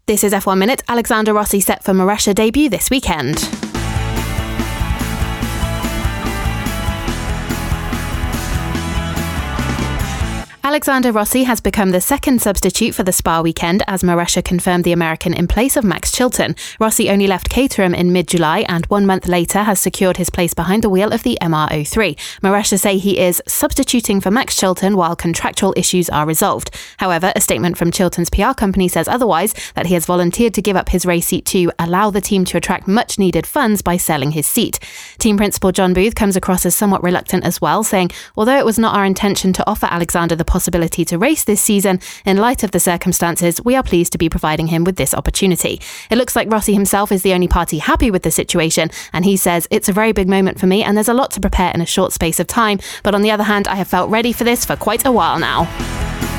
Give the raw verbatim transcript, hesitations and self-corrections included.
This is F one Minute. Alexander Rossi set for Marussia debut this weekend. Alexander Rossi has become the second substitute for the Spa weekend as Marussia confirmed the American in place of Max Chilton. Rossi only left Caterham in mid-July and one month later has secured his place behind the wheel of the M R oh three. Marussia say he is substituting for Max Chilton while contractual issues are resolved. However, a statement from Chilton's P R company says otherwise, that he has volunteered to give up his race seat to allow the team to attract much-needed funds by selling his seat. Team principal John Booth comes across as somewhat reluctant as well, saying, although it was not our intention to offer Alexander the possibility to race this season, in light of the circumstances, we are pleased to be providing him with this opportunity. It looks like Rossi himself is the only party happy with the situation, and he says, it's a very big moment for me and there's a lot to prepare in a short space of time, but on the other hand, I have felt ready for this for quite a while now.